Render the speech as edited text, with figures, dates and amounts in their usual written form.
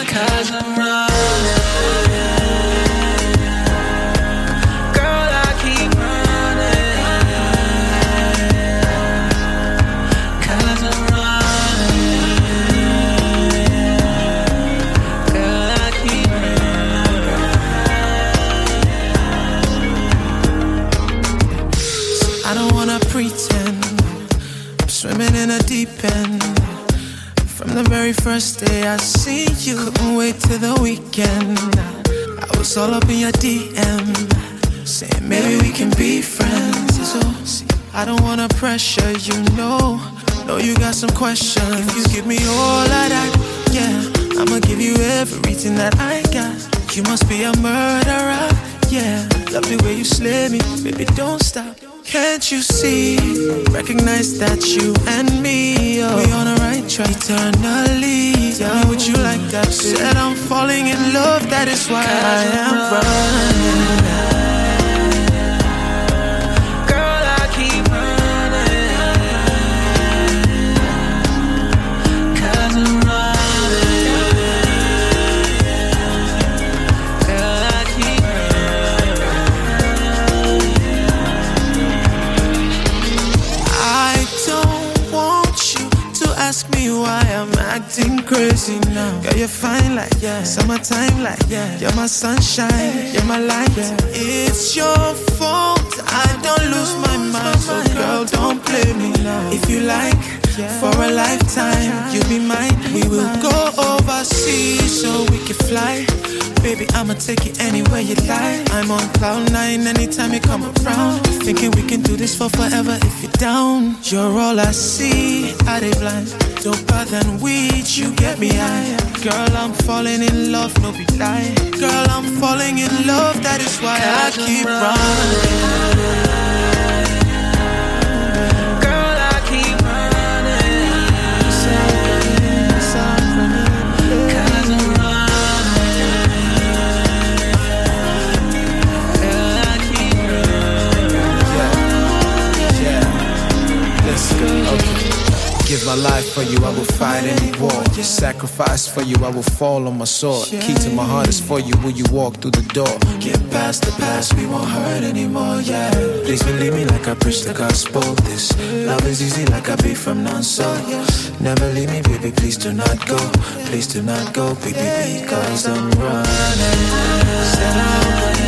'Cause I'm running. Girl, I keep running. 'Cause I'm running. Girl, I keep running. I don't wanna pretend I'm swimming in a deep end. From the very first day I seen you, couldn't wait till the weekend. I was all up in your DM, saying maybe we can be friends. So, see, I don't wanna pressure you, no. Know you got some questions. If you give me all of that, yeah, I'ma give you everything that I got. You must be a murderer, yeah. Love the way you slay me, baby, don't stop. Can't you see, recognize that you and me, oh, we on the right track eternally. Tell me what you like that, baby. Said I'm falling in love, that is why I am running. Girl, I keep running. 'Cause I'm running. Girl, I keep running. I don't want you to ask me why I'm acting crazy now. Girl, you're fine like, yeah, summertime like, yeah, you're my sunshine, you're my light, yeah. It's your fault I don't lose my mind, so girl, don't play me now. If you like, for a lifetime, you'll be mine. We will go overseas so we can fly. Baby, I'ma take you anywhere you like. I'm on cloud 9 anytime you come around. Thinking we can do this for forever if you're down. You're all I see, I dey blind. Doper than weed, you get me high. Girl, I'm falling in love, no be lie. Girl, I'm falling in love, that is why I keep running. Give my life for you, I will fight any war. Sacrifice for you, I will fall on my sword. Key to my heart is for you, will you walk through the door? Get past the past, we won't hurt anymore, yeah. Please believe me like I preach the gospel. This love is easy like I be from non-so. Never leave me, baby, please do not go. Please do not go, baby, because I'm running. Said I'm running.